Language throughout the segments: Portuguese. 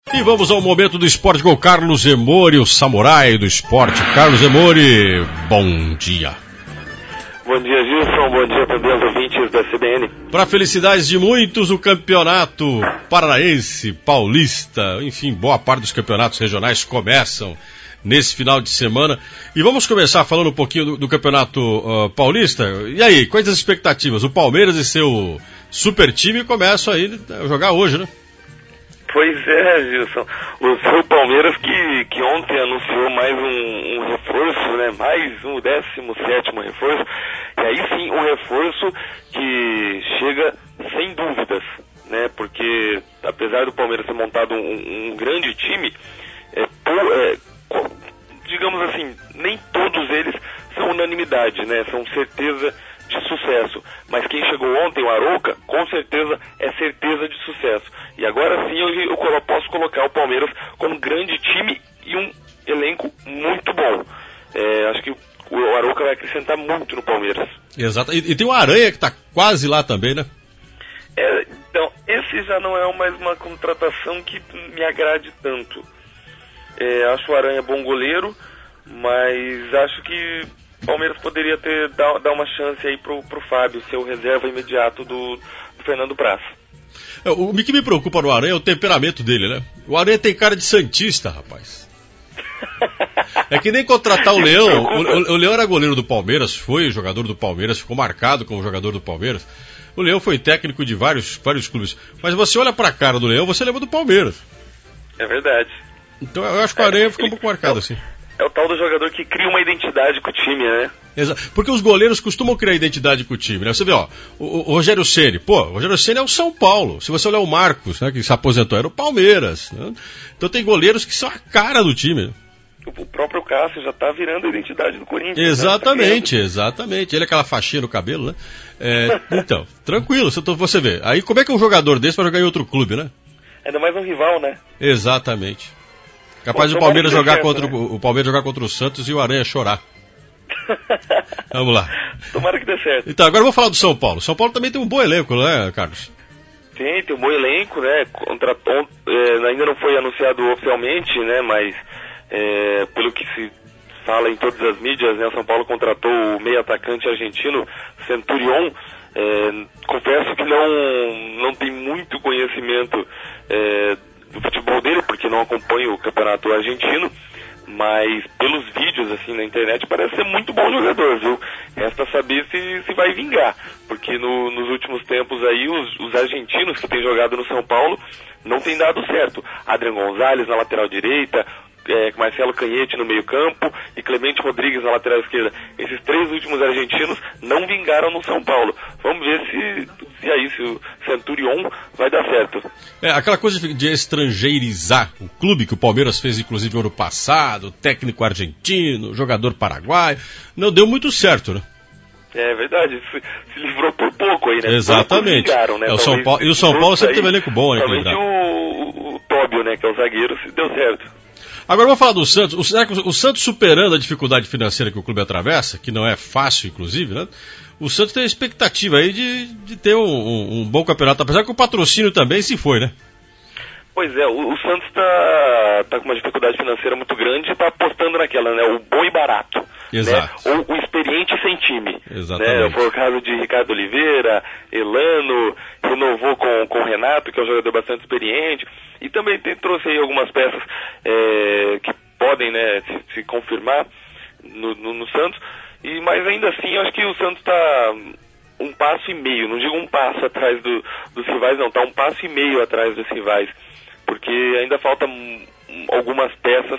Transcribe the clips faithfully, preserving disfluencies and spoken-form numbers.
E vamos ao momento do esporte com o Carlos Emori, o samurai do esporte. Carlos Emori, bom dia. Bom dia, Gilson. Bom dia também aos ouvintes da C B N. Para felicidades de muitos, o campeonato paranaense, paulista, enfim, boa parte dos campeonatos regionais começam nesse final de semana. E vamos começar falando um pouquinho do, do campeonato uh, paulista. E aí, quais as expectativas? O Palmeiras e seu super time começam aí a jogar hoje, né? Pois é, Gilson. O seu Palmeiras que, que ontem anunciou mais um, um reforço, né? Mais um décimo sétimo reforço. E aí sim, um reforço que chega sem dúvidas, né? Porque apesar do Palmeiras ter montado um, um grande time, é, é, digamos assim, nem todos eles são unanimidade, né? São certeza de sucesso. Mas quem chegou ontem, o Arouca, com certeza é certeza de sucesso. E agora sim eu, eu posso colocar o Palmeiras como um grande time e um elenco muito bom. É, acho que o Arouca vai acrescentar muito no Palmeiras. Exato. E, e tem o Aranha que está quase lá também, né? É, então, esse já não é mais uma contratação que me agrade tanto. É, acho o Aranha bom goleiro, mas acho que o Palmeiras poderia ter dar, dar uma chance aí pro, pro Fábio, ser o reserva imediato do, do Fernando Praz. O que me preocupa no Aranha é o temperamento dele, né? O Aranha tem cara de santista, rapaz. É que nem contratar o Leão. O, o, o Leão era goleiro do Palmeiras, foi jogador do Palmeiras, ficou marcado como jogador do Palmeiras. O Leão foi técnico de vários, vários clubes. Mas você olha pra cara do Leão, você lembra do Palmeiras. É verdade. Então eu acho que o Aranha é, ficou um pouco marcado assim. É o tal do jogador que cria uma identidade com o time, né? Exato. Porque os goleiros costumam criar identidade com o time, né? Você vê, ó, o, o Rogério Ceni, pô, o Rogério Ceni é o São Paulo. Se você olhar o Marcos, né, que se aposentou, era o Palmeiras, né? Então tem goleiros que são a cara do time, né? O próprio Cássio já tá virando a identidade do Corinthians. Exatamente, né? tá exatamente. Ele é aquela faixinha no cabelo, né? É, então, tranquilo, você vê. Aí como é que um jogador desse vai jogar em outro clube, né? Ainda mais um rival, né? Exatamente. Capaz do Palmeiras jogar certo, contra né? o, o Palmeiras jogar contra o Santos e o Aranha chorar. Vamos lá. Tomara que dê certo. Então, agora vamos falar do São Paulo. São Paulo também tem um bom elenco, né, Carlos? Tem, tem um bom elenco, né? Contratou, é, ainda não foi anunciado oficialmente, né? Mas é, pelo que se fala em todas as mídias, né? O São Paulo contratou o meio atacante argentino Centurion. É, confesso que não, não tem muito conhecimento é, do futebol dele, porque não acompanho o campeonato argentino, mas pelos vídeos assim na internet parece ser muito bom jogador, viu? Resta saber se, se vai vingar, porque no, nos últimos tempos aí os, os argentinos que têm jogado no São Paulo não tem dado certo. Adrian Gonzalez na lateral direita, é, Marcelo Canhete no meio campo e Clemente Rodrigues na lateral esquerda. Esses três últimos argentinos não vingaram no São Paulo. Vamos ver se, se aí, se o Centurion vai dar certo. É, aquela coisa de, de estrangeirizar o clube que o Palmeiras fez inclusive no ano passado, técnico argentino, jogador paraguaio, não deu muito certo, né? É verdade, se, se livrou por pouco aí, né? Exatamente. Vingaram, né? É, o São Paulo, e o São Paulo sempre teve um elenco bom, né? Somente o, o, o Tóbio, né, que é o zagueiro, se deu certo. Agora vamos falar do Santos. O, será que o Santos, superando a dificuldade financeira que o clube atravessa, que não é fácil, inclusive, né? O Santos tem a expectativa aí de, de ter um, um, um bom campeonato, apesar que o patrocínio também se foi, né? Pois é, o, o Santos está tá com uma dificuldade financeira muito grande e está apostando naquela, né? O bom e barato. Exato. Né? Ou o experiente sem time. Exatamente. Né? Foi o caso de Ricardo Oliveira, Elano, renovou com, com o Renato, que é um jogador bastante experiente, e também tem, trouxe aí algumas peças é, que podem, né, se, se confirmar no, no, no Santos, e, mas ainda assim eu acho que o Santos está um passo e meio, não digo um passo atrás do, dos rivais, não, está um passo e meio atrás dos rivais, porque ainda faltam algumas peças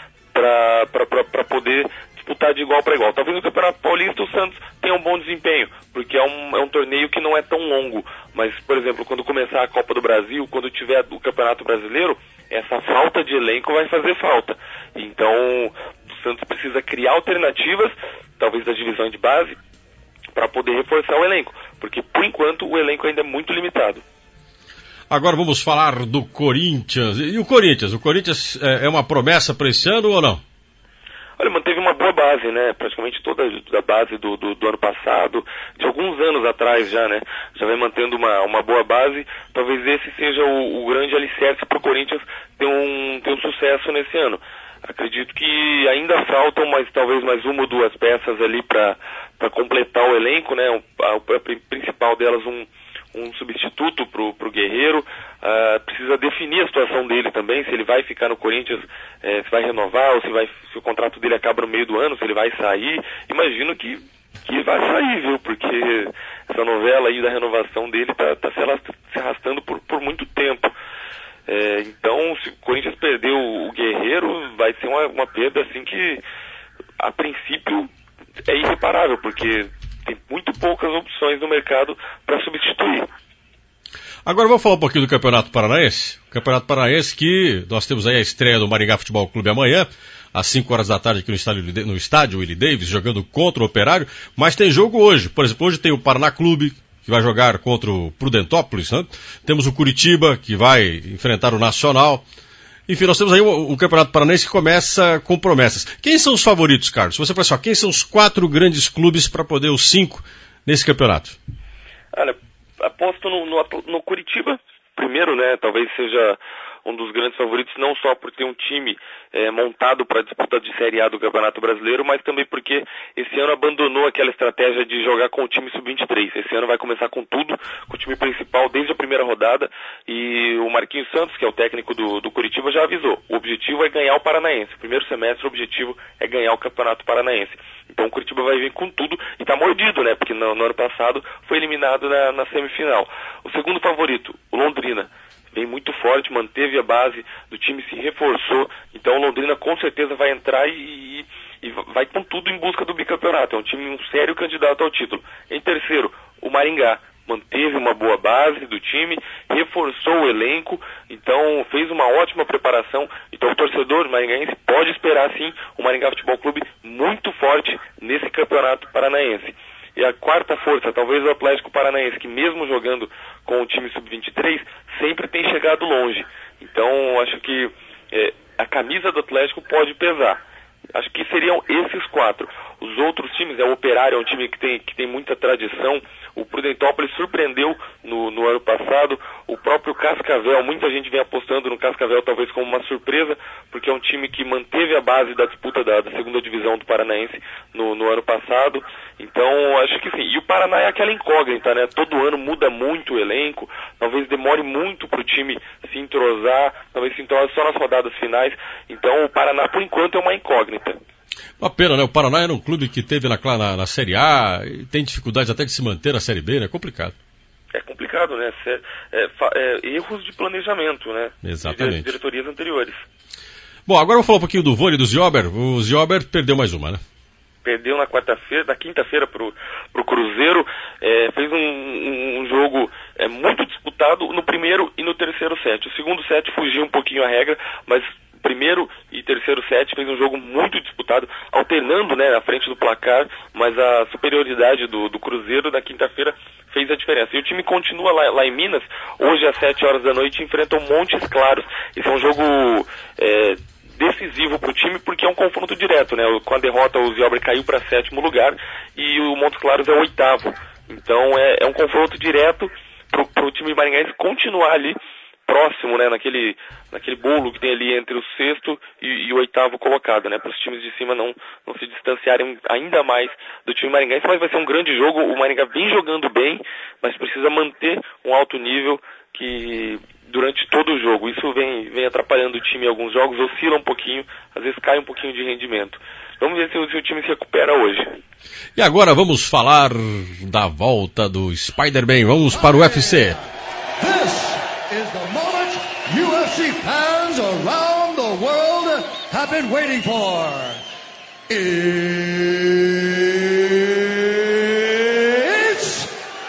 para poder disputar de igual para igual. Talvez no Campeonato Paulista o Santos tenha um bom desempenho, porque é um, é um torneio que não é tão longo, mas, por exemplo, quando começar a Copa do Brasil, quando tiver o Campeonato Brasileiro, essa falta de elenco vai fazer falta. Então, o Santos precisa criar alternativas, talvez da divisão de base, para poder reforçar o elenco, porque, por enquanto, o elenco ainda é muito limitado. Agora vamos falar do Corinthians. E o Corinthians? O Corinthians é uma promessa para esse ano ou não? Olha, manteve uma boa base, né? Praticamente toda a base do, do, do ano passado, de alguns anos atrás já, né? Já vem mantendo uma, uma boa base. Talvez esse seja o, o grande alicerce para o Corinthians ter um, ter um sucesso nesse ano. Acredito que ainda faltam mais, talvez mais uma ou duas peças ali para completar o elenco, né? A, a principal delas um um substituto pro, pro Guerreiro, uh, precisa definir a situação dele também, se ele vai ficar no Corinthians, eh, se vai renovar, ou se, vai, se o contrato dele acaba no meio do ano, se ele vai sair. Imagino que, que vai sair, viu, porque essa novela aí da renovação dele tá, tá se arrastando por, por muito tempo. É, então, se o Corinthians perder o, o Guerreiro, vai ser uma, uma perda assim que, a princípio, é irreparável, porque tem muito poucas opções no mercado para substituir. Agora vamos falar um pouquinho do Campeonato Paranaense. O Campeonato Paranaense que nós temos aí a estreia do Maringá Futebol Clube amanhã, às cinco horas da tarde aqui no estádio, no estádio Willie Davis, jogando contra o Operário, mas tem jogo hoje. Por exemplo, hoje tem o Paraná Clube, que vai jogar contra o Prudentópolis, né? Temos o Curitiba, que vai enfrentar o Nacional. Enfim, nós temos aí o, o Campeonato Paranaense que começa com promessas. Quem são os favoritos, Carlos? Se você pensar, quem são os quatro grandes clubes para poder os cinco nesse campeonato? Olha, aposto no, no, no Curitiba, primeiro, né? Talvez seja um dos grandes favoritos, não só por ter um time é, montado para a disputa de Série A do Campeonato Brasileiro, mas também porque esse ano abandonou aquela estratégia de jogar com o time sub vinte e três. Esse ano vai começar com tudo, com o time principal desde a primeira rodada, e o Marquinhos Santos, que é o técnico do, do Curitiba, já avisou. O objetivo é ganhar o Paranaense. Primeiro semestre, o objetivo é ganhar o Campeonato Paranaense. Então o Curitiba vai vir com tudo e está mordido, né? Porque no, no ano passado foi eliminado na, na semifinal. O segundo favorito, o Londrina, vem muito forte, manteve a base do time, se reforçou. Então o Londrina com certeza vai entrar e, e vai com tudo em busca do bicampeonato. É um time, um sério candidato ao título. Em terceiro, o Maringá. Manteve uma boa base do time, reforçou o elenco, então fez uma ótima preparação. Então o torcedor maringaense pode esperar sim o Maringá Futebol Clube muito forte nesse campeonato paranaense. E a quarta força, talvez o Atlético Paranaense, que mesmo jogando com o time sub vinte e três, sempre tem chegado longe. Então acho que é, a camisa do Atlético pode pesar. Acho que seriam esses quatro. Os outros times, é o Operário, é um time que tem, que tem muita tradição. O Prudentópolis surpreendeu no, no ano passado. O próprio Cascavel, muita gente vem apostando no Cascavel talvez como uma surpresa, porque é um time que manteve a base da disputa da, da segunda divisão do Paranaense no, no ano passado. Então, acho que sim. E o Paraná é aquela incógnita, né? Todo ano muda muito o elenco, talvez demore muito para o time se entrosar, talvez se entrose só nas rodadas finais. Então, o Paraná, por enquanto, é uma incógnita. Uma pena, né? O Paraná era um clube que teve na, na, na Série A e tem dificuldade até de se manter na Série B, né? É complicado. É complicado, né? É, é, é, erros de planejamento, né? Exatamente. De diretorias anteriores. Bom, agora eu vou falar um pouquinho do vôlei do Ziober. O Ziober perdeu mais uma, né? Perdeu na quarta-feira, na quinta-feira pro, pro Cruzeiro, é, fez um, um, um jogo é, muito disputado no primeiro e no terceiro set. O segundo set fugiu um pouquinho a regra, mas primeiro e terceiro set fez um jogo muito disputado, alternando, né, na frente do placar, mas a superioridade do, do Cruzeiro na quinta-feira fez a diferença. E o time continua lá, lá em Minas, hoje às sete horas da noite enfrenta o Montes Claros. Esse é um jogo é, decisivo para o time, porque é um confronto direto, né? Com a derrota o Ziober caiu para sétimo lugar e o Montes Claros é o oitavo. Então é, é um confronto direto para o time maringaense continuar ali próximo, né, naquele, naquele bolo que tem ali entre o sexto e, e o oitavo colocado, né, para os times de cima não, não se distanciarem ainda mais do time maringaense, mas vai ser um grande jogo. O Maringá vem jogando bem, mas precisa manter um alto nível que durante todo o jogo, isso vem, vem atrapalhando o time em alguns jogos, oscila um pouquinho, às vezes cai um pouquinho de rendimento. Vamos ver se o, se o time se recupera hoje. E agora vamos falar da volta do Spider-Man, vamos para o U F C. Is the moment U F C fans around the world have been waiting for. It's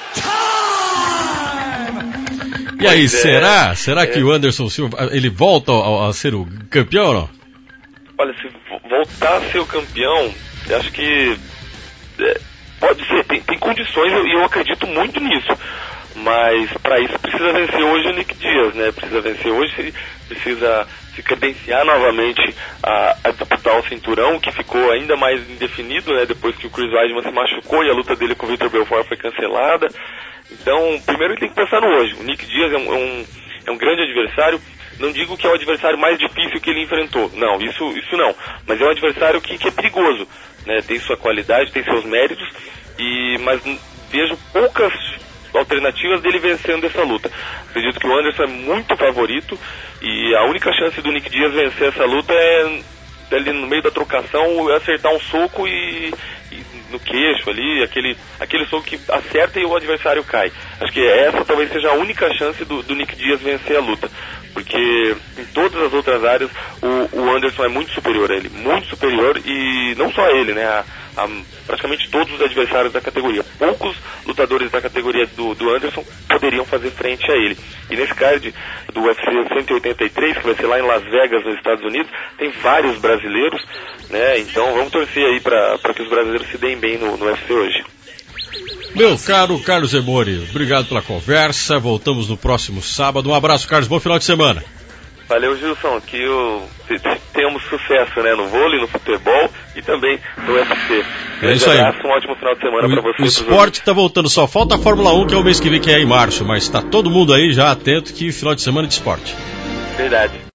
time! E aí, será? Será é. que o Anderson Silva, ele volta a, a ser o campeão ou não? Olha, se voltar a ser o campeão, eu acho que é, pode ser, tem, tem condições e eu, eu acredito muito nisso. mas para isso precisa vencer hoje o Nick Diaz, né? Precisa vencer hoje, precisa se credenciar novamente a, a disputar o cinturão, que ficou ainda mais indefinido, né? Depois que o Chris Weidman se machucou e a luta dele com o Vitor Belfort foi cancelada. Então, primeiro ele tem que pensar no hoje. O Nick Diaz é um, é um, é um grande adversário. Não digo que é o adversário mais difícil que ele enfrentou, não, isso, isso não, mas é um adversário que, que é perigoso, né? Tem sua qualidade, tem seus méritos, e, mas vejo poucas alternativas dele vencendo essa luta. Acredito que o Anderson é muito favorito, e a única chance do Nick Diaz vencer essa luta é ali no meio da trocação acertar um soco e, e no queixo ali, aquele, aquele soco que acerta e o adversário cai. Acho que essa talvez seja a única chance do, do Nick Diaz vencer a luta, porque em todas as outras áreas o, o Anderson é muito superior a ele, muito superior, e não só ele, né, a, a praticamente todos os adversários da categoria. Poucos lutadores da categoria do, do Anderson poderiam fazer frente a ele. E nesse card do U F C cento e oitenta e três, que vai ser lá em Las Vegas, nos Estados Unidos, tem vários brasileiros, né? Então vamos torcer aí para que os brasileiros se deem bem no, no U F C hoje. Meu caro Carlos Emori, obrigado pela conversa. Voltamos no próximo sábado. Um abraço, Carlos. Bom final de semana. Valeu, Gilson. Que o, tenhamos sucesso, né, no vôlei, no futebol e também no U F C. É isso aí. Um ótimo final de semana para vocês. O esporte está voltando. Só falta a Fórmula um, que é o mês que vem, que é em março. Mas está todo mundo aí já atento que final de semana de esporte. Verdade.